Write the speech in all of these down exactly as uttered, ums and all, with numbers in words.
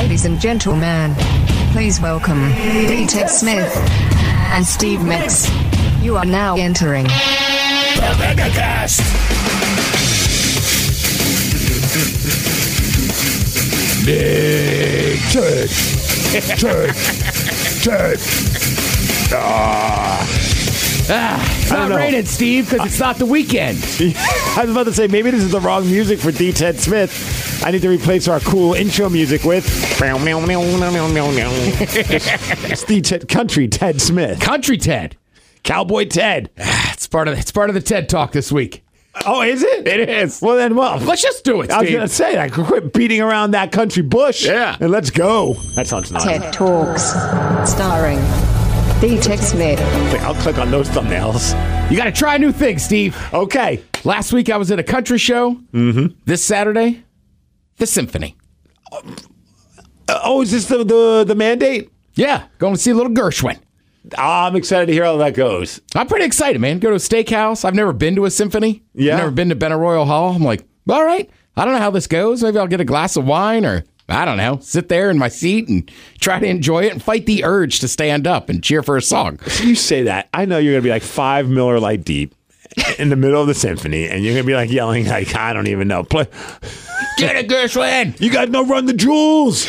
Ladies and gentlemen, please welcome D-Ted Smith and Steve Mix. You are now entering the Megacast. Big Ted, Ted, Ted. Ah. Ah, it's not raining, Steve, because it's not the weekend. I was about to say, maybe this is the wrong music for D-Ted Smith. I need to replace our cool intro music with it's D-Ted Country Ted Smith. Country Ted. Cowboy Ted. It's part of it's part of the TED Talk this week. Oh, is it? It is. Well, then, well. Let's just do it, Steve. I was going to say, I could quit beating around that country bush. Yeah. And let's go. That sounds nice. TED Talks, starring D-Ted Smith. I'll click on those thumbnails. You got to try new things, Steve. Okay. Last week I was at a country show. Mm-hmm. This Saturday, the Symphony. Uh, oh, is this the, the, the mandate? Yeah, going to see a little Gershwin. Ah, I'm excited to hear how that goes. I'm pretty excited, man. Go to a steakhouse. I've never been to a symphony. Yeah. I've never been to Benaroya Hall. I'm like, all right, I don't know how this goes. Maybe I'll get a glass of wine or, I don't know, sit there in my seat and try to enjoy it and fight the urge to stand up and cheer for a song. You say that. I know you're going to be like five Miller Lite deep in the middle of the symphony, and you're going to be like yelling like, I don't even know. Play. Get it, Gershwin! You guys know Run the Jewels!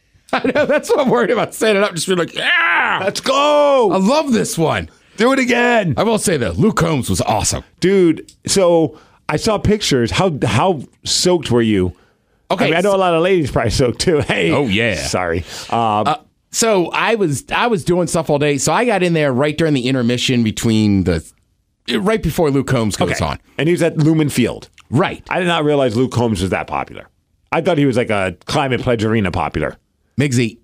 I know, that's what I'm worried about, standing up, just being like, yeah! Let's go! I love this one. Do it again! I will say, though, Luke Combs was awesome. Dude, so I saw pictures. How how soaked were you? Okay. I mean, I know a lot of ladies probably soaked, too. Hey. Oh, yeah. Sorry. Um, uh, so I was I was doing stuff all day, so I got in there right during the intermission between the... right before Luke Combs goes okay. on. And he was at Lumen Field. Right. I did not realize Luke Combs was that popular. I thought he was like a Climate Pledge Arena popular. Migsy,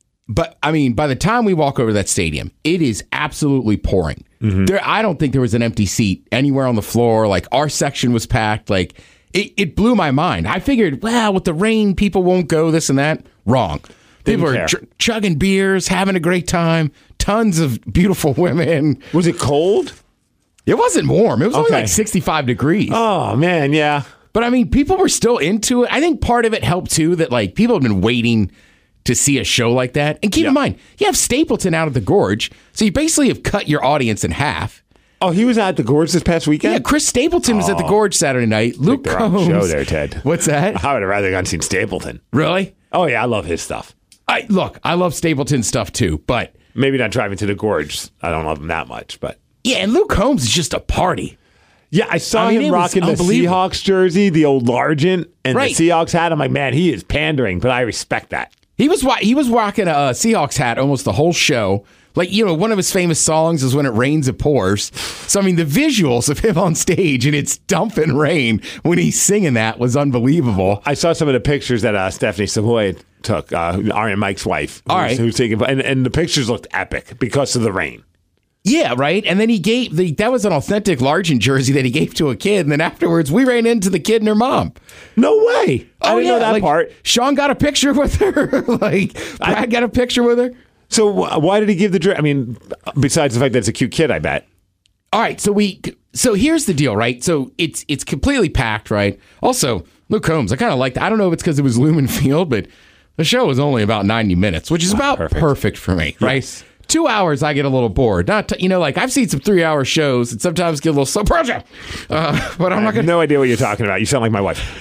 but I mean, by the time we walk over that stadium, it is absolutely pouring. Mm-hmm. There, I don't think there was an empty seat anywhere on the floor. Like, our section was packed. Like, it, it blew my mind. I figured, well, with the rain, people won't go, this and that. Wrong. Didn't people care. are ch- chugging beers, having a great time. Tons of beautiful women. Was it cold? It wasn't warm. It was only Okay. like sixty-five degrees. Oh, man, yeah. But I mean, people were still into it. I think part of it helped too that like people have been waiting to see a show like that. And keep yeah. in mind, you have Stapleton out at the Gorge, so you basically have cut your audience in half. Oh, he was at the Gorge this past weekend? Yeah, Chris Stapleton was at the Gorge Saturday night. Luke They're on the Combs. show there, Ted. What's that? I would have rather gone seen Stapleton. Really? Oh, yeah, I love his stuff. I look, I love Stapleton stuff too, but maybe not driving to the Gorge. I don't love him that much, but yeah, and Luke Combs is just a party. Yeah, I saw I mean, him rocking the Seahawks jersey, the old Largent, and right. the Seahawks hat. I'm like, man, he is pandering, but I respect that. He was he was rocking a Seahawks hat almost the whole show. Like, you know, one of his famous songs is When It Rains, It Pours. So, I mean, the visuals of him on stage and it's dumping rain when he's singing that was unbelievable. I saw some of the pictures that uh, Stephanie Savoy took, uh, Iron Mike's wife. All right. Who's taking, and, and the pictures looked epic because of the rain. Yeah, right. And then he gave the that was an authentic Largent jersey that he gave to a kid. And then afterwards, we ran into the kid and her mom. No way. I oh, didn't yeah. know that like, part. Sean got a picture with her. like, Brad I, got a picture with her. So why did he give the jersey? I mean, besides the fact that it's a cute kid, I bet. All right. So we. So here's the deal, right? So it's it's completely packed, right? Also, Luke Combs, I kind of liked. I don't know if it's because it was Lumen Field, but the show was only about ninety minutes, which is about perfect, perfect for me, right? Yes. Two hours, I get a little bored. Not, to, you know, like I've seen some three-hour shows and sometimes get a little slow project. Uh, but I'm I not have gonna. No idea what you're talking about. You sound like my wife.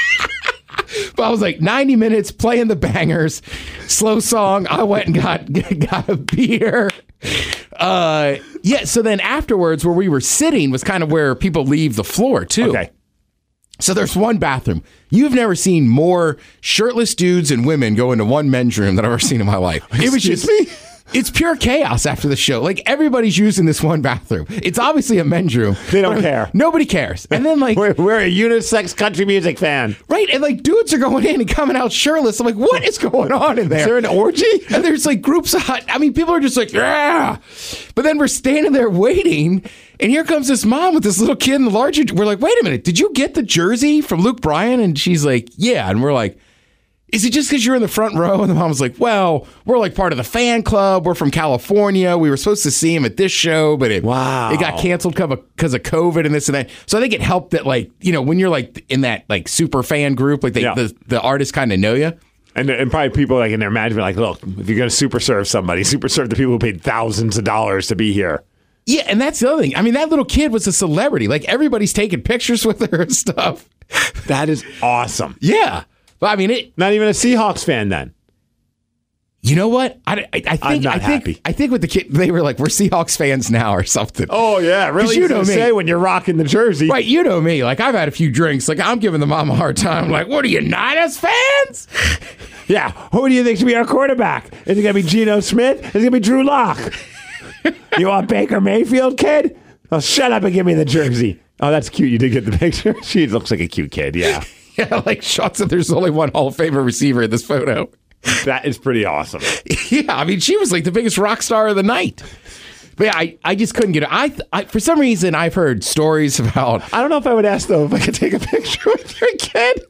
But I was like ninety minutes playing the bangers, slow song. I went and got got a beer. Uh, yeah. So then afterwards, where we were sitting was kind of where people leave the floor too. Okay. So there's one bathroom. You've never seen more shirtless dudes and women go into one men's room that I've ever seen in my life. It was just me. It's pure chaos after the show. Like, everybody's using this one bathroom. It's obviously a men's room. They don't care. Nobody cares. And then, like... we're, we're a unisex country music fan. Right? And, like, dudes are going in and coming out shirtless. I'm like, what is going on in there? Is there an orgy? And there's, like, groups of... hot. I mean, people are just like, yeah. But then we're standing there waiting, and here comes this mom with this little kid in the larger... We're like, wait a minute. Did you get the jersey from Luke Bryan? And she's like, yeah. And we're like... Is it just because you're in the front row? And the mom was like, well, we're like part of the fan club. We're from California. We were supposed to see him at this show, but it, wow. it got canceled because of COVID and this and that. So I think it helped that, like, you know, when you're like in that like super fan group, like they, yeah. the, the artists kind of know you. And, and probably people like in their management, like, look, if you're going to super serve somebody, super serve the people who paid thousands of dollars to be here. Yeah, and that's the other thing. I mean, that little kid was a celebrity. Like, everybody's taking pictures with her and stuff. That is awesome. Yeah. But I mean, it. Not even a Seahawks fan then. You know what? I, I, I think I'm not I think happy. I think with the kid, they were like, we're Seahawks fans now or something. Oh, yeah. Really? You know me. Say when you're rocking the jersey. Right, you know me. Like, I've had a few drinks. Like, I'm giving the mom a hard time. Like, what are you, Niners fans? Yeah. Who do you think should be our quarterback? Is it going to be Geno Smith? Is it going to be Drew Lock? You want Baker Mayfield, kid? Oh, shut up and give me the jersey. Oh, that's cute. You did get the picture. She looks like a cute kid. Yeah. Yeah, like Sean said, there's only one Hall of Famer receiver in this photo. That is pretty awesome. Yeah, I mean, she was like the biggest rock star of the night. But yeah, I, I just couldn't get it. I, I for some reason I've heard stories about. I don't know if I would ask though if I could take a picture with your kid.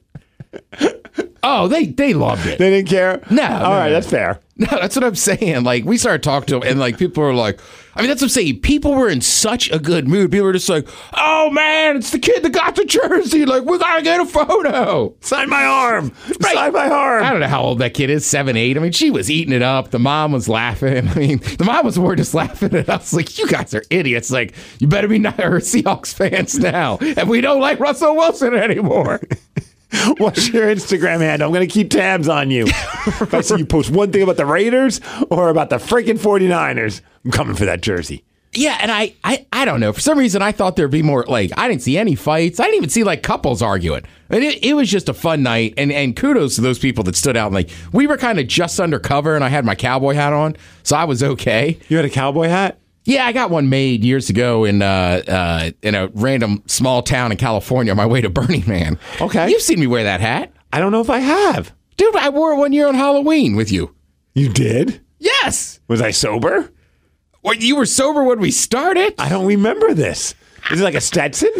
Oh, they they loved it. They didn't care. No, all no, right, no. that's fair. No, that's what I'm saying. Like, we started talking to them, and like people were like, I mean, that's what I'm saying. People were in such a good mood. People were just like, oh man, it's the kid that got the jersey. Like, we gotta get a photo. Sign my arm. Right. Sign my arm. I don't know how old that kid is, seven, eight. I mean, she was eating it up. The mom was laughing. I mean, the mom was more just laughing at us. Like, you guys are idiots. Like, you better be not our Seahawks fans now. And we don't like Russell Wilson anymore. What's your Instagram handle? I'm going to keep tabs on you. If I see you post one thing about the Raiders or about the freaking 49ers, I'm coming for that jersey. Yeah, and I, I, I don't know. For some reason, I thought there'd be more, like, I didn't see any fights. I didn't even see, like, couples arguing. I mean, it, it was just a fun night, and, and kudos to those people that stood out. And, like, we were kind of just undercover, and I had my cowboy hat on, so I was okay. You had a cowboy hat? Yeah, I got one made years ago in uh, uh, in a random small town in California on my way to Burning Man. Okay. You've seen me wear that hat. I don't know if I have. Dude, I wore it one year on Halloween with you. You did? Yes. Was I sober? Well, you were sober when we started? I don't remember this. Is it like a Stetson?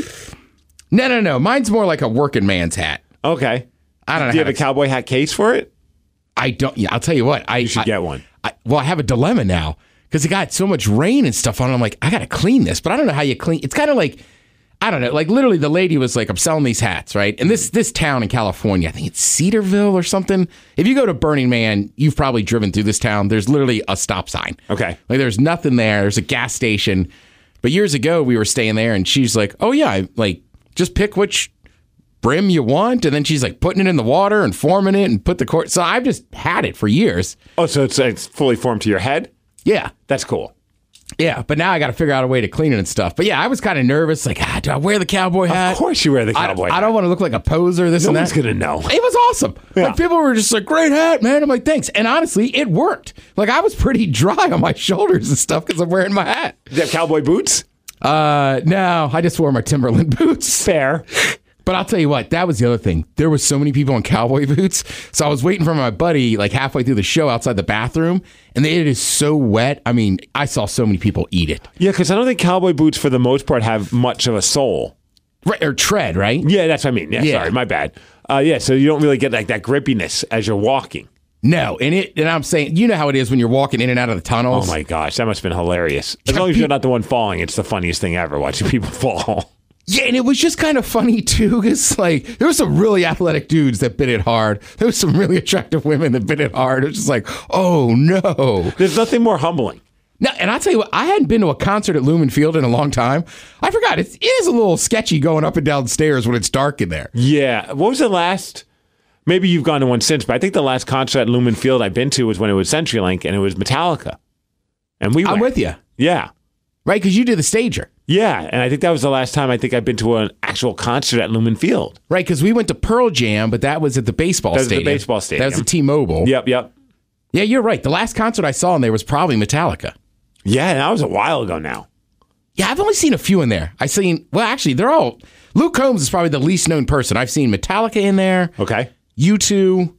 No, no, no. Mine's more like a working man's hat. Okay. I don't know. Do you how have a to- cowboy hat case for it? I don't. Yeah, I'll tell you what. I You should I, get one. I, well, I have a dilemma now because it got so much rain and stuff on it. I'm like, I got to clean this, but I don't know how you clean. It's kind of like, I don't know. Like literally, the lady was like, "I'm selling these hats, right?" And this this town in California, I think it's Cedarville or something. If you go to Burning Man, you've probably driven through this town. There's literally a stop sign. Okay. Like there's nothing there. There's a gas station. But years ago, we were staying there, and she's like, "Oh yeah, I, like just pick which brim you want," and then she's like putting it in the water and forming it and put the cord. So I've just had it for years. Oh, so it's, it's fully formed to your head? Yeah. That's cool. Yeah, but now I got to figure out a way to clean it and stuff. But yeah, I was kind of nervous. Like, ah, do I wear the cowboy hat? Of course you wear the I, cowboy I hat. don't want to look like a poser, this No and one's that. going to know. It was awesome. Yeah. Like, people were just like, great hat, man. I'm like, thanks. And honestly, it worked. Like, I was pretty dry on my shoulders and stuff because I'm wearing my hat. Do you have cowboy boots? Uh, no, I just wore my Timberland boots. Fair. But I'll tell you what, that was the other thing. There was so many people in cowboy boots. So I was waiting for my buddy like halfway through the show outside the bathroom, and it is so wet. I mean, I saw so many people eat it. Yeah, because I don't think cowboy boots, for the most part, have much of a sole. Right, or tread, right? Yeah, that's what I mean. Yeah, Yeah. sorry, my bad. Uh, yeah, so you don't really get like that grippiness as you're walking. No, and it and I'm saying, you know how it is when you're walking in and out of the Oh tunnels. my gosh, that must have been hilarious. As long as you're not the one falling, it's the funniest thing ever, watching people fall. Yeah, and it was just kind of funny too, because like there were some really athletic dudes that bit it hard. There was some really attractive women that bit it hard. It was just like, oh no. There's nothing more humbling. No, and I'll tell you what, I hadn't been to a concert at Lumen Field in a long time. I forgot, it's, it is a little sketchy going up and down stairs when it's dark in there. Yeah. What was the last? Maybe you've gone to one since, but I think the last concert at Lumen Field I've been to was when it was CenturyLink and it was Metallica. And we went. I'm with you, Yeah. right? Because you did the stager. Yeah. And I think that was the last time I think I've been to an actual concert at Lumen Field. Right, because we went to Pearl Jam, but that was at the baseball That was the stadium. baseball stadium. That was the T-Mobile. Yep, yep. Yeah, you're right. The last concert I saw in there was probably Metallica. Yeah, that was a while ago now. Yeah, I've only seen a few in there. I've seen, well, actually, they're all, Luke Combs is probably the least known person. I've seen Metallica in there, Okay. U two,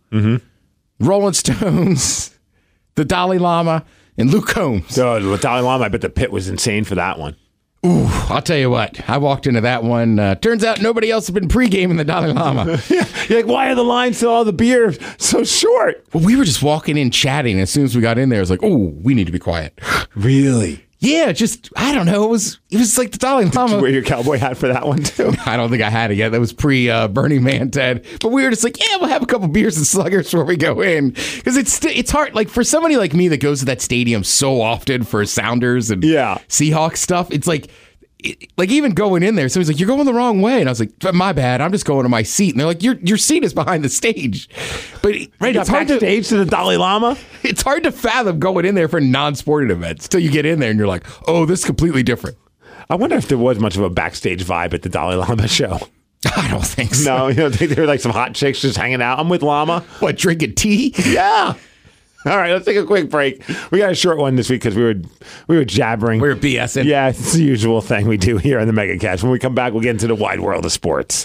Rolling Stones, the Dalai Lama, and Luke Combs. So with Dalai Lama, I bet the pit was insane for that one. Ooh, I'll tell you what, I walked into that one. Uh, turns out nobody else had been pre-gaming the Dalai Lama. Yeah. You're like, why are the lines to all the beer so short? Well, we were just walking in chatting. As soon as we got in there, it was like, oh, we need to be quiet. Really? Yeah, just I don't know. It was it was like the Dalai Did you Lama. wear your cowboy hat for that one too? I don't think I had it yet. That was pre uh, Burning Man, Ted. But we were just like, yeah, we'll have a couple beers and sluggers before we go in, because it's st- it's hard. Like for somebody like me that goes to that stadium so often for Sounders and Yeah. Seahawks stuff, it's like. It, like even going in there, somebody's like, "You're going the wrong way," and I was like, "My bad, I'm just going to my seat." And they're like, "Your your seat is behind the stage." But right, You it's got hard to backstage to the Dalai Lama. it's hard to fathom going in there for non-sporting events till you get in there and you're like, "Oh, this is completely different." I wonder if there was much of a backstage vibe at the Dalai Lama show. I don't think so. No, you don't think there were like some hot chicks just hanging out? I'm with Lama. What, drinking tea? Yeah. All right, let's take a quick break. We got a short one this week because we were we were jabbering. We were BSing. Yeah, it's the usual thing we do here on the MegaCast. When we come back, we'll get into the wide world of sports.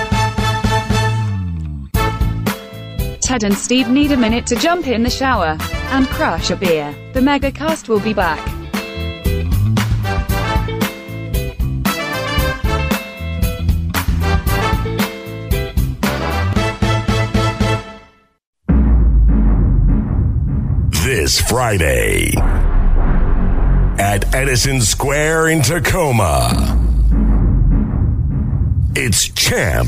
Ted and Steve need a minute to jump in the shower and crush a beer. The MegaCast will be back. This Friday at Edison Square in Tacoma, it's Champ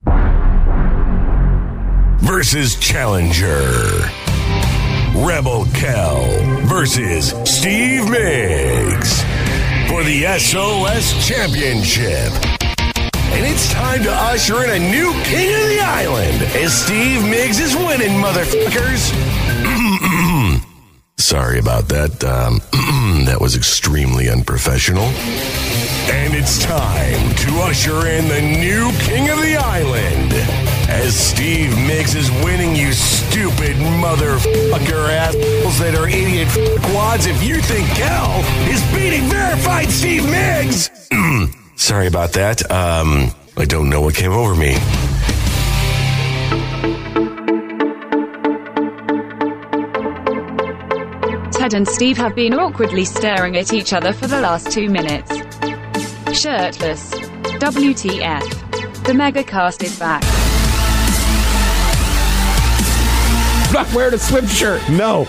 versus Challenger. Rebel Kell versus Steve Miggs for the S O S Championship. And it's time to usher in a new king of the island as Steve Miggs is winning, motherfuckers. Sorry about that. Um, that was extremely unprofessional. And it's time to usher in the new king of the island as Steve Miggs is winning, you stupid motherfucker assholes that are idiot quads. If you think Cal is beating verified Steve Miggs. Sorry about that. Um, I don't know what came over me. Ted and Steve have been awkwardly staring at each other for the last two minutes. Shirtless. W T F. The MegaCast is back. I'm not wearing a swim shirt. No.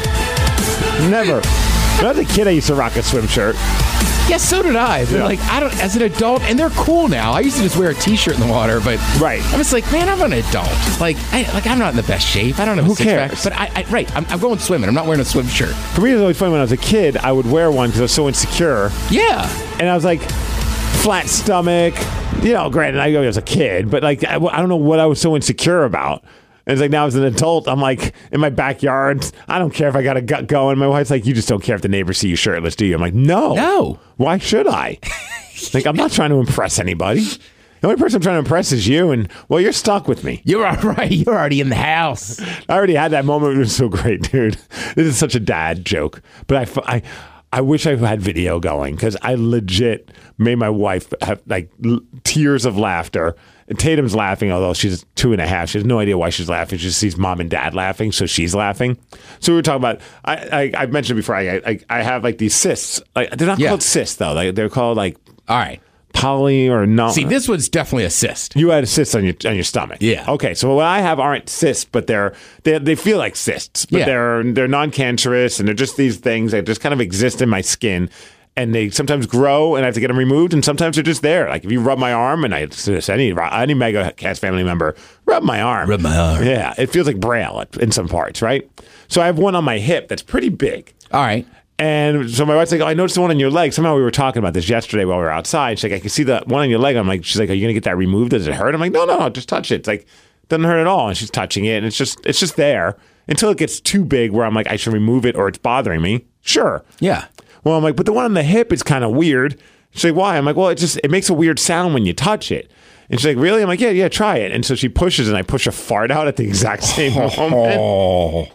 Never. When I was a kid, I used to rock a swim shirt. Yeah, so did I. But Yeah. like, I don't. As an adult, and they're cool now. I used to just wear a T-shirt in the water, but Right. I'm just like, man, I'm an adult. Like, I, like I'm not in the best shape. I don't have Who a six pack, cares? but I, I right. I'm, I'm going swimming. I'm not wearing a swim shirt. For me, it was always funny when I was a kid. I would wear one because I was so insecure. Yeah. And I was like, flat stomach. You know, granted, I was a kid, but like, I, I don't know what I was so insecure about. And it's like now as an adult, I'm like in my backyard. I don't care if I got a gut going. My wife's like, you just don't care if the neighbors see you shirtless, do you? I'm like, no. No. Why should I? Like, I'm not trying to impress anybody. The only person I'm trying to impress is you. And, well, you're stuck with me. You're all right. You're already in the house. I already had that moment. It was so great, dude. This is such a dad joke. But I, f- I, I wish I had video going because I legit made my wife have like l- tears of laughter. And Tatum's laughing, although she's two and a half. She has no idea why she's laughing. She just sees mom and dad laughing, so she's laughing. So we were talking about. I I, I mentioned before. I, I I have like these cysts. Like they're not Yeah. called cysts though. Like, they're called like All right. poly or no. See, this one's definitely a cyst. You had a cyst on your on your stomach. Yeah. Okay. So what I have aren't cysts, but they're they they feel like cysts, but Yeah. they're they're non-cancerous and they're just these things that just kind of exist in my skin. And they sometimes grow, and I have to get them removed, and sometimes they're just there. Like if you rub my arm, and I suggest any any MegaCast family member rub my arm, Rub my arm. Yeah, it feels like Braille in some parts, right? So I have one on my hip that's pretty big. All right. And so my wife's like, oh, I noticed the one on your leg. Somehow we were talking about this yesterday while we were outside. She's like, I can see the one on your leg. I'm like, she's like, are you going to get that removed? Does it hurt? I'm like, no, no, no, just touch it. It's like, doesn't hurt at all. And she's touching it, and it's just, it's just there until it gets too big where I'm like, I should remove it or it's bothering me. Sure. Yeah. Well, I'm like, but the one on the hip is kind of weird. She's like, why? I'm like, well, it just, it makes a weird sound when you touch it. And she's like, really? I'm like, yeah, yeah, try it. And so she pushes, and I push a fart out at the exact same moment. Oh.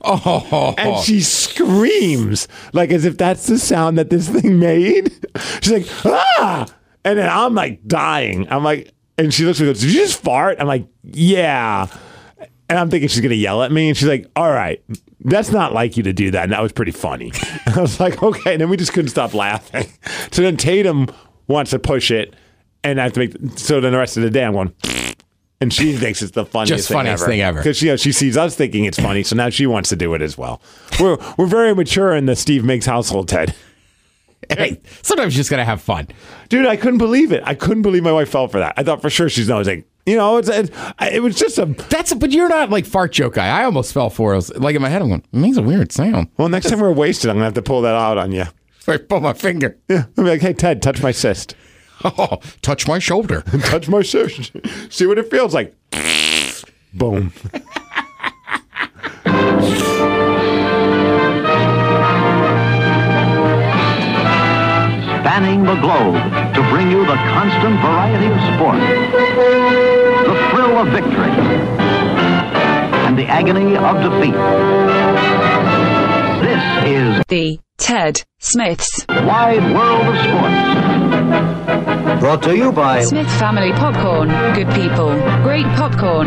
Oh. And she screams like as if that's the sound that this thing made. She's like, ah! And then I'm like dying. I'm like, and she looks at me and goes, did you just fart? I'm like, yeah. And I'm thinking she's going to yell at me. And she's like, all right, that's not like you to do that. And that was pretty funny. I was like, okay. And then we just couldn't stop laughing. So then Tatum wants to push it. And I have to make, so then the rest of the day I'm going, and she thinks it's the funniest Just thing funniest ever. thing ever. Because you know, she sees us thinking it's funny. So now she wants to do it as well. We're, we're very mature in the Steve Miggs household, Ted. Hey, sometimes you just got to have fun. Dude, I couldn't believe it. I couldn't believe my wife fell for that. I thought for sure she's not. I was like, you know, it's, it, it was just a... That's But you're not like fart joke guy. I almost fell for it. I was, like in my head, I'm going, it makes a weird sound. Well, next time we're wasted, I'm going to have to pull that out on you. I pull my finger. Yeah. I'll be like, hey, Ted, touch my cyst. Oh, touch my shoulder. touch my cyst. See what it feels like. Boom. Spanning the globe to bring you the constant variety of sport, the thrill of victory, and the agony of defeat. This is The Ted Smith's Wide World of Sports. Brought to you by Smith Family Popcorn. Good people, great popcorn.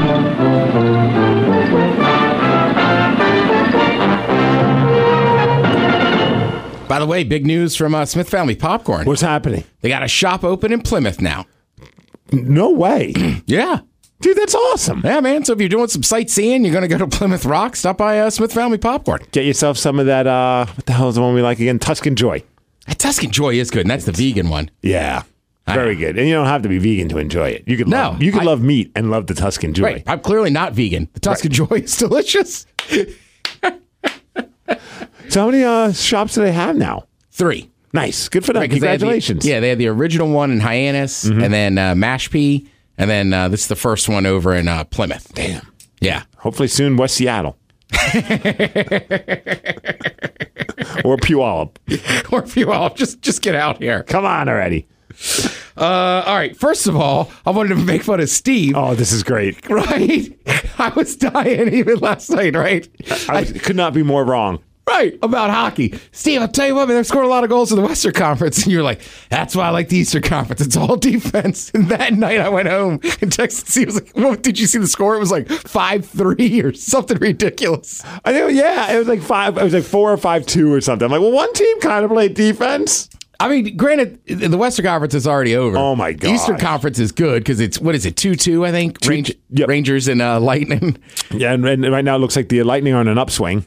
By the way, big news from uh, Smith Family Popcorn. What's happening? They got a shop open in Plymouth now. No way. Yeah. Dude, that's awesome. Yeah, man. So if you're doing some sightseeing, you're going to go to Plymouth Rock, stop by uh, Smith Family Popcorn. Get yourself some of that, uh, what the hell is the one we like again? Tuscan Joy. That Tuscan Joy is good, and that's the vegan one. Yeah. Very good. And you don't have to be vegan to enjoy it. You could No, love, you could I- love meat and love the Tuscan Joy. Right. I'm clearly not vegan. The Tuscan Joy is delicious. So how many uh, shops do they have now? Three. Nice. Good for them. Right, 'cause they had the- Congratulations. yeah, they had the original one in Hyannis, and then uh, Mashpee, and then uh, this is the first one over in uh, Plymouth. Damn. Yeah. Hopefully soon, West Seattle. Or Puyallup. Or if you all just just get out here. Come on already. Uh, all right. First of all, I wanted to make fun of Steve. Oh, this is great. Right? I was dying even last night, right? I was- could not be more wrong. Right, about hockey. Steve, I'll tell you what, man, they've scored a lot of goals in the Western Conference. And you're like, that's why I like the Eastern Conference. It's all defense. And that night I went home and texted Steve. I was like, what, did you see the score? It was like five three or something ridiculous. I think, yeah, it was like five. It was like four or five two or something. I'm like, well, one team kind of played defense. I mean, granted, the Western Conference is already over. Oh, my The Eastern gosh. Conference is good because it's, what is it, two two, I think? Two- Range, yep. Rangers and uh, Lightning. Yeah, and, and right now it looks like the Lightning are on an upswing.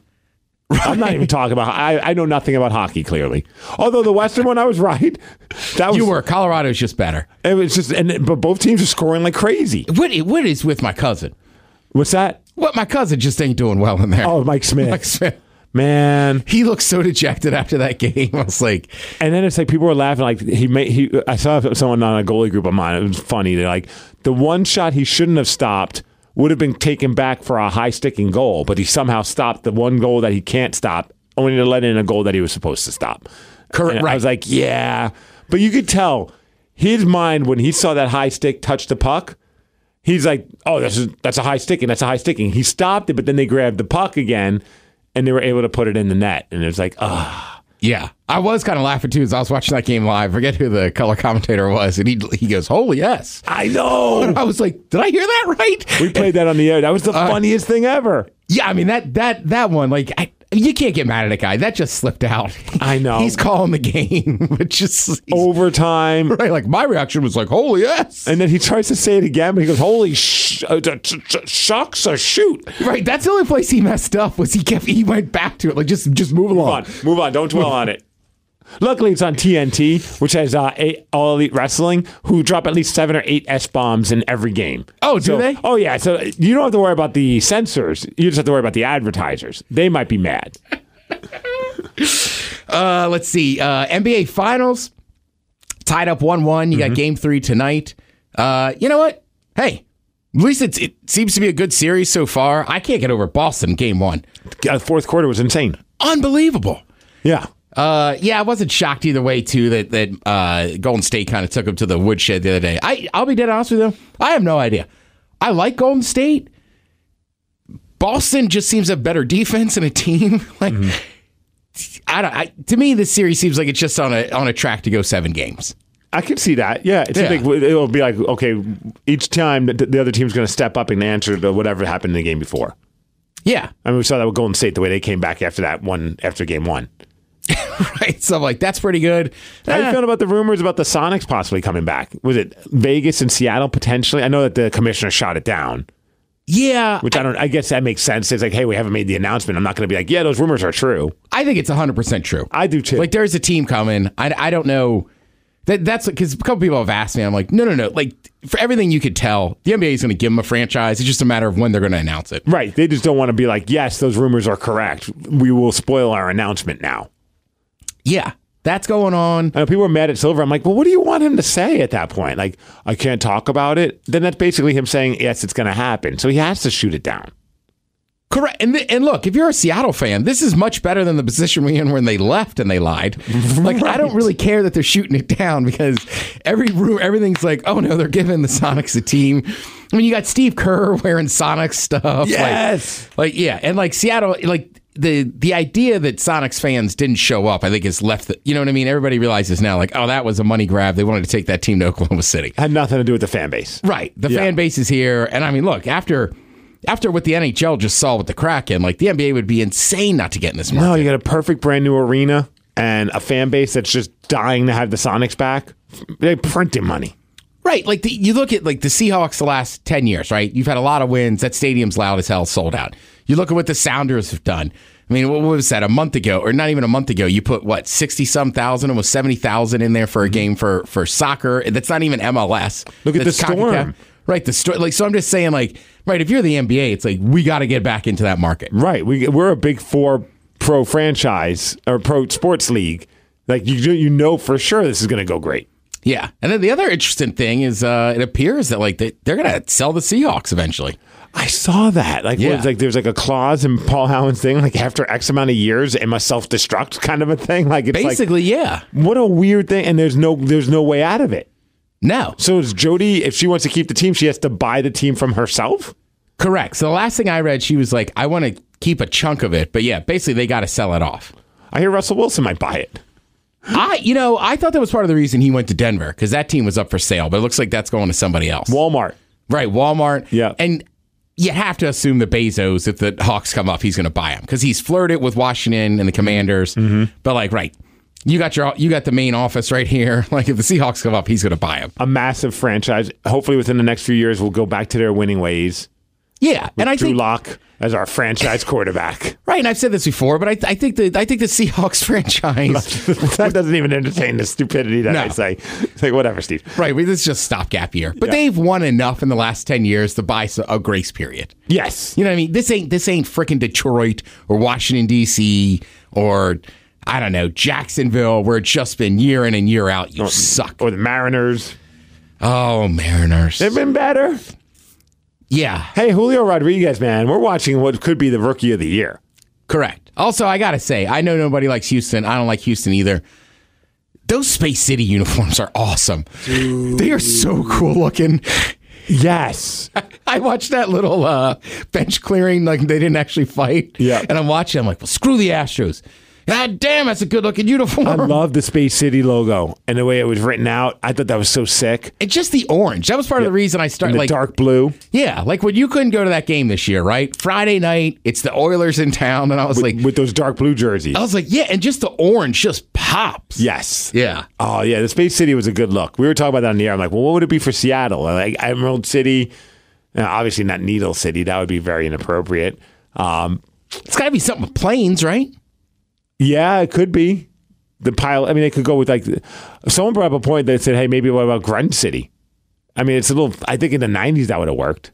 I'm not even talking about. I, I know nothing about hockey. Clearly, although the Western one, I was right. That was You were. Colorado's just better. It was just, and but both teams are scoring like crazy. What, what is with my cousin? What's that? What, my cousin just ain't doing well in there. Oh, Mike Smith. Mike Smith. Man. He looked so dejected after that game. I was like, And then it's like people were laughing. Like he made. He. I saw someone on a goalie group of mine. It was funny. They're like, the one shot he shouldn't have stopped would have been taken back for a high sticking goal, but he somehow stopped the one goal that he can't stop, only to let in a goal that he was supposed to stop. Correct. And I was like, yeah, but you could tell his mind when he saw that high stick touch the puck. He's like, oh, this is that's a high sticking. That's a high sticking. He stopped it, but then they grabbed the puck again, and they were able to put it in the net. And it was like, ah. yeah. I was kind of laughing too as I was watching that game live. I forget who the color commentator was. And he he goes, holy yes. I know. I was like, did I hear that right? We played that on the air. That was the funniest thing ever. Yeah, I mean, that that that one, like, I, you can't get mad at a guy. That just slipped out. I know. He's calling the game, but just he's- Overtime. right. Like, my reaction was like, holy yes. And then he tries to say it again, but he goes, holy sh- uh, sh- sh- shucks or shoot. Right. That's the only place he messed up was he kept, he went back to it. Like, just, just move Move along. on. Move on. Don't dwell on it. Luckily, it's on T N T, which has uh, eight, All Elite Wrestling, who drop at least seven or eight S-bombs in every game. Oh, do So- they? Oh, yeah. So you don't have to worry about the censors. You just have to worry about the advertisers. They might be mad. Uh, let's see. Uh, N B A Finals tied up one one. You got game three tonight. Uh, you know what? Hey, at least it's, it seems to be a good series so far. I can't get over Boston game one. Uh, fourth quarter was insane. Unbelievable. Yeah. Uh, yeah, I wasn't shocked either way, too, that, that uh, Golden State kind of took them to the woodshed the other day. I, I'll be dead honest with you. I have no idea. I like Golden State. Boston just seems to have better defense and a team. Like, I don't. I, to me, this series seems like it's just on a on a track to go seven games. I can see that. Yeah, it's Yeah. Like, it'll be like, okay, each time the, the other team's going to step up and answer to whatever happened in the game before. Yeah, I mean, we saw that with Golden State, the way they came back after that one, after game one. right. So I'm like, that's pretty good. How you Eh, feeling about the rumors about the Sonics possibly coming back? Was it Vegas and Seattle potentially? I know that the commissioner shot it down. Yeah. Which I don't, I guess that makes sense. It's like, hey, we haven't made the announcement. I'm not going to be like, yeah, those rumors are true. I think it's one hundred percent true. I do too. Like, there's a team coming. I, I don't know. That, that's because a couple people have asked me. I'm like, no, no, no. Like, for everything you could tell, the N B A is going to give them a franchise. It's just a matter of when they're going to announce it. Right. They just don't want to be like, yes, those rumors are correct. We will spoil our announcement now. Yeah. That's going on. I know people are mad at Silver. I'm like, well, what do you want him to say at that point? Like, I can't talk about it. Then that's basically him saying, yes, it's going to happen. So he has to shoot it down. Correct. And th- and look, if you're a Seattle fan, this is much better than the position we in when they left and they lied. Like, right. I don't really care that they're shooting it down because every everything's like, oh no, they're giving the Sonics a team. I mean, you got Steve Kerr wearing Sonics stuff. Yes. Like, like yeah. And like Seattle, like, The the idea that Sonics fans didn't show up, I think, is left. The, you know what I mean? Everybody realizes now, like, oh, that was a money grab. They wanted to take that team to Oklahoma City. Had nothing to do with the fan base. Right. The yeah. fan base is here. And I mean, look, after after what the N H L just saw with the Kraken, like, the N B A would be insane not to get in this market. No, you got a perfect brand new arena and a fan base that's just dying to have the Sonics back. They're printing money. Right. Like, the, you look at, like, the Seahawks the last ten years, right? You've had a lot of wins. That stadium's loud as hell, sold out. You look at what the Sounders have done. I mean, what was that, a month ago, or not even a month ago, you put, what, sixty-some thousand, almost seventy thousand in there for a game for, for soccer. That's not even M L S. Look at That's the Storm. CONCACAF. Right, the Storm. Like, so I'm just saying, like, right, if you're the N B A, it's like, we got to get back into that market. Right. We, we're a big four pro franchise, or pro sports league. Like, you, you know for sure this is going to go great. Yeah. And then the other interesting thing is uh, it appears that, like, they, they're going to sell the Seahawks eventually. I saw that. Like, yeah. what, like there's like a clause in Paul Allen's thing, like after X amount of years, it must self-destruct kind of a thing. Like, it's basically, like, yeah. What a weird thing, and there's no there's no way out of it. No. So is Jody, if she wants to keep the team, she has to buy the team from herself? Correct. So the last thing I read, she was like, I want to keep a chunk of it, but yeah, basically they got to sell it off. I hear Russell Wilson might buy it. I, you know, I thought that was part of the reason he went to Denver, because that team was up for sale, but it looks like that's going to somebody else. Walmart. Right, Walmart. Yeah. And you have to assume that Bezos, if the Hawks come up, he's going to buy him, because he's flirted with Washington and the Commanders. Mm-hmm. But like, right, you got your you got the main office right here. Like, if the Seahawks come up, he's going to buy him. A massive franchise. Hopefully within the next few years, we'll go back to their winning ways. Yeah, With and I Drew think Lock as our franchise quarterback. Right, and I've said this before, but I, I think the I think the Seahawks franchise that doesn't even entertain the stupidity that No. I say. It's like, whatever, Steve. Right, well, this is just stopgap year. But Yeah. they've won enough in the last ten years to buy a grace period. Yes. You know what I mean? This ain't this ain't frickin' Detroit or Washington, D C or, I don't know, Jacksonville, where it's just been year in and year out. You or, suck. Or the Mariners. Oh, Mariners. They've been better. Yeah, Hey, Julio Rodriguez, man, we're watching what could be the rookie of the year. correct. Also, I got to say, I know nobody likes Houston. I don't like Houston either. Those Space City uniforms are awesome. Dude. They are so cool looking. Yes. I watched that little uh, bench clearing, like they didn't actually fight. Yeah. And I'm watching, I'm like, well, screw the Astros. God damn, that's a good looking uniform. I love the Space City logo and the way it was written out. I thought that was so sick. It's just the orange. That was part of the reason I started. And the like dark blue. Yeah, like when you couldn't go to that game this year, right? Friday night, it's the Oilers in town, and I was With, like, with those dark blue jerseys. I was like, yeah, and just the orange just pops. Yes. Yeah. Oh, yeah. The Space City was a good look. We were talking about that on the air. I'm like, well, what would it be for Seattle? Like Emerald City. Uh, obviously not Needle City. That would be very inappropriate. Um, It's got to be something with planes, right? yeah, it could be. The pile. I mean, it could go with like. Someone brought up a point that said, hey, maybe what about Grunge City? I mean, it's a little. I think in the nineties that would have worked.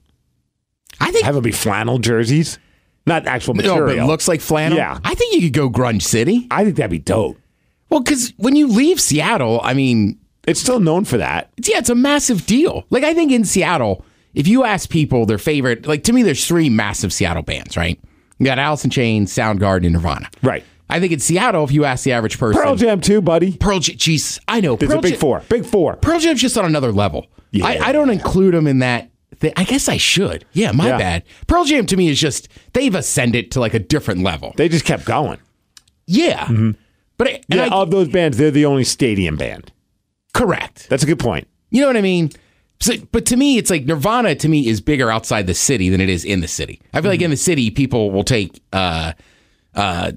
I think. Have it be flannel jerseys, not actual material. No, but it looks like flannel. Yeah. I think you could go Grunge City. I think that'd be dope. Well, because when you leave Seattle, I mean, It's still known for that. it's, yeah, it's a massive deal. Like, I think in Seattle, if you ask people their favorite, like, to me, there's three massive Seattle bands, right? You got Alice in Chains, Soundgarden, and Nirvana. Right. I think in Seattle, if you ask the average person, Pearl Jam too, buddy. Pearl Jam, Jesus, I know. There's Pearl a big Jam, four. Big four. Pearl Jam's just on another level. Yeah. I, I don't include them in that. Thing. I guess I should. Yeah, my Yeah. bad. Pearl Jam to me is just, they've ascended to like a different level. They just kept going. Yeah. But I, and Yeah, I, of those bands, they're the only stadium band. correct. That's a good point. You know what I mean? So, but to me, it's like Nirvana to me is bigger outside the city than it is in the city. I feel like in the city, people will take uh, uh,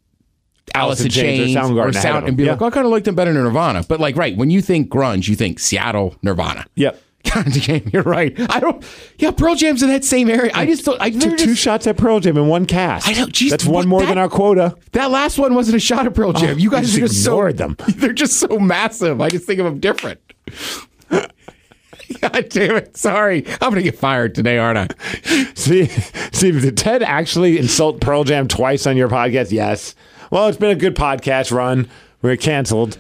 Alice in Chains or Soundgarden ahead Sound of and be them. like, Yeah. oh, I kind of like them better than Nirvana. But like, right, when you think grunge, you think Seattle, Nirvana. Yep. God damn, you're right. I don't. Yeah, Pearl Jam's in that same area. I just don't. I Took they're two just- shots at Pearl Jam in one cast. I know, geez, That's one what- more that- than our quota. That last one wasn't a shot at Pearl Jam. Oh, you guys you are just just so ignored them. They're just so massive. I just think of them different. God damn it! Sorry, I'm gonna get fired today, aren't I? See, see, did Ted actually insult Pearl Jam twice on your podcast? Yes. Well, it's been a good podcast run. We're canceled.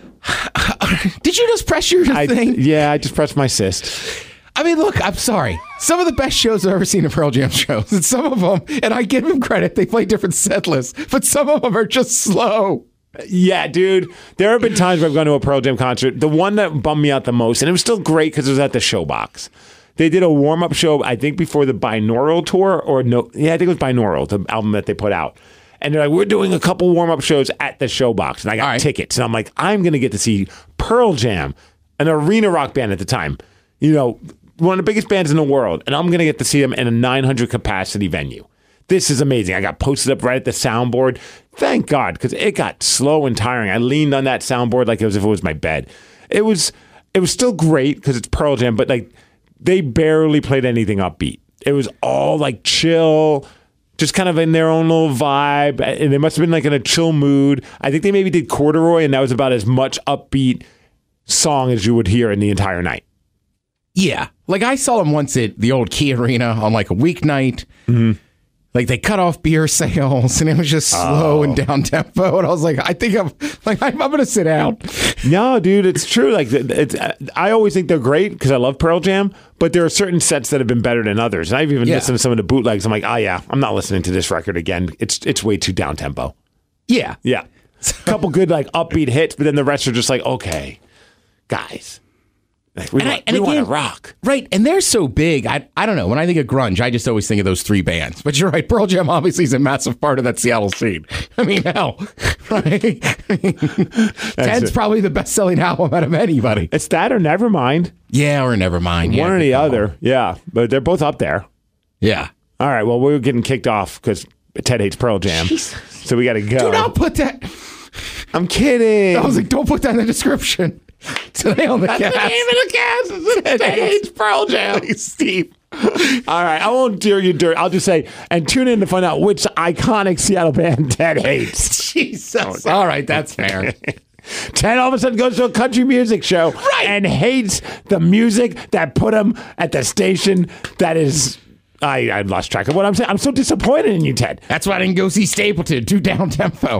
Did you just press your I, thing? yeah, I just pressed my cyst. I mean, look, I'm sorry. Some of the best shows I've ever seen are Pearl Jam shows, and some of them, and I give them credit, they play different set lists, but some of them are just slow. Yeah, dude. There have been times where I've gone to a Pearl Jam concert. The one that bummed me out the most, and it was still great because it was at the Showbox. They did a warm-up show, I think, before the Binaural tour, or no, yeah, I think it was Binaural, the album that they put out. And they're like, we're doing a couple warm-up shows at the Showbox. And I got All right. tickets. And I'm like, I'm going to get to see Pearl Jam, an arena rock band at the time. You know, one of the biggest bands in the world. And I'm going to get to see them in a nine hundred capacity venue. This is amazing. I got posted up right at the soundboard. Thank God, because it got slow and tiring. I leaned on that soundboard like as if it was my bed. It was it was still great because it's Pearl Jam, but like they barely played anything upbeat. It was all like chill, just kind of in their own little vibe. And they must have been like in a chill mood. I think they maybe did Corduroy, and that was about as much upbeat song as you would hear in the entire night. Yeah. Like I saw them once at the old Key Arena on like a weeknight. Mm-hmm. Like they cut off beer sales and it was just slow Oh. and down tempo. And I was like, I think I'm like, I'm, I'm going to sit down. No, dude, it's true. Like, it's, I always think they're great because I love Pearl Jam, but there are certain sets that have been better than others. And I've even Yeah. listened to some of the bootlegs. I'm like, oh yeah, I'm not listening to this record again. It's it's way too down tempo. Yeah. Yeah, a couple good like upbeat hits, but then the rest are just like, okay, guys, like, we And I- want, and we want again- to rock. Right. And they're so big. I I don't know. When I think of grunge, I just always think of those three bands. But you're right. Pearl Jam obviously is a massive part of that Seattle scene. I mean, hell. Right? Ted's it. probably the best selling album out of anybody. It's that or Nevermind, Yeah, or Nevermind. Yeah, one or good the call. other. Yeah, but they're both up there. Yeah. All right, well, we're getting kicked off because Ted hates Pearl Jam, so we got to go. Do not put that. I'm kidding. I was like, don't put that in the description. Today on the cast. That's the name of the cast. Ted hates Pearl Jam. Steve. All right, I won't do you dirt. I'll just say, and tune in to find out which iconic Seattle band Ted hates. Jesus. All right, that's fair. Ted all of a sudden goes to a country music show Right. and hates the music that put him at the station that is. I, I lost track of what I'm saying. I'm so disappointed in you, Ted. That's why I didn't go see Stapleton. Too down tempo.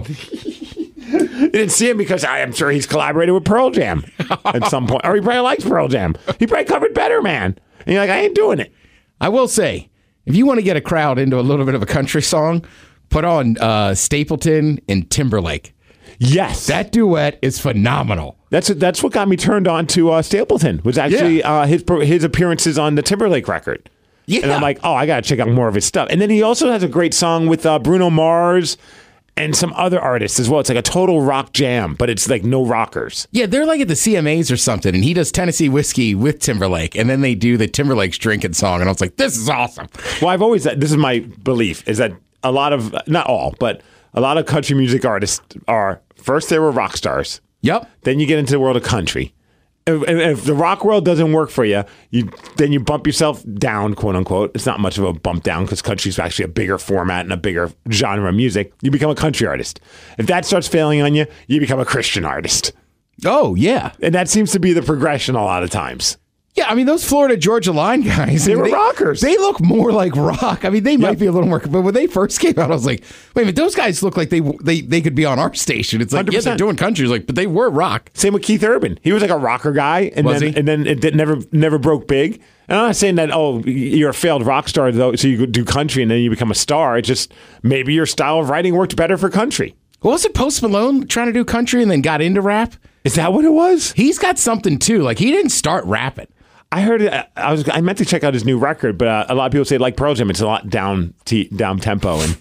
You didn't see him because I am sure he's collaborated with Pearl Jam at some point. Or he probably likes Pearl Jam. He probably covered Better Man. And you're like, I ain't doing it. I will say, if you want to get a crowd into a little bit of a country song, put on uh, Stapleton and Timberlake. Yes. That duet is phenomenal. That's that's what got me turned on to uh, Stapleton, was actually Yeah. uh, his his appearances on the Timberlake record. Yeah. And I'm like, oh, I got to check out more of his stuff. And then he also has a great song with uh, Bruno Mars and some other artists as well. It's like a total rock jam, but it's like no rockers. Yeah, they're like at the C M As or something, and he does Tennessee Whiskey with Timberlake, and then they do the Timberlake's Drinking song, and I was like, this is awesome. Well, I've always, this is my belief, is that a lot of, not all, but a lot of country music artists are, first they were rock stars. Yep. Then you get into the world of country. If, if the rock world doesn't work for you, you then you bump yourself down, quote unquote. It's not much of a bump down because country is actually a bigger format and a bigger genre of music. You become a country artist. If that starts failing on you, you become a Christian artist. Oh, yeah. And that seems to be the progression a lot of times. Yeah, I mean, those Florida Georgia Line guys, They I mean, were rockers. They look more like rock. I mean, they might Yep. be a little more, but when they first came out, I was like, wait a minute, those guys look like they they, they could be on our station. It's like, one hundred yeah, they're percent. doing country, It's like, but they were rock. Same with Keith Urban. He was like a rocker guy, and Was then he? and then it did, never never broke big. And I'm not saying that oh you're a failed rock star though, so you do country and then you become a star. It's just maybe your style of writing worked better for country. Well, was it Post Malone trying to do country and then got into rap? Is that what it was? He's got something too. Like, he didn't start rapping. I heard it. I was. I meant to check out his new record, but uh, a lot of people say like Pearl Jam. It's a lot down t- down tempo and.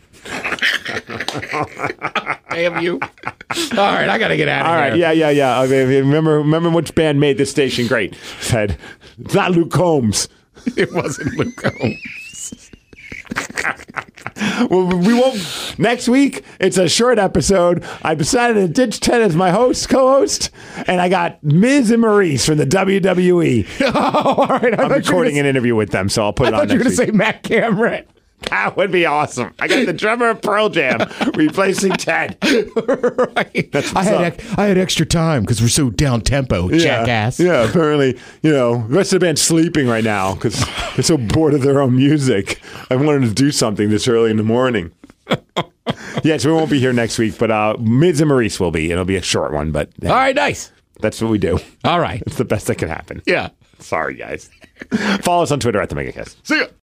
Damn you. All right, I got to get out of All here. right, yeah, yeah, yeah. I mean, remember, remember which band made this station great? Said it's not Luke Combs. It wasn't Luke Combs. Well, we won't. Next week, it's a short episode. I decided to ditch Ted as my host, co-host, and I got Miz and Maurice from the W W E. Oh, all right. I I'm recording an interview with them, so I'll put I it on thought you were next going to week. say Matt Cameron. That would be awesome. I got the drummer of Pearl Jam replacing Ted. Right. That's what's I had up. ex- I had extra time because we're so down tempo, jackass. Yeah, apparently, you know, the rest of the band's sleeping right now because they're so bored of their own music. I wanted to do something this early in the morning. Yes, we won't be here next week, but uh, Miz and Maurice will be. It'll be a short one, but hey, All right, nice. that's what we do. All right. It's the best that can happen. Yeah. Sorry, guys. Follow us on Twitter at the Megakiss. See ya.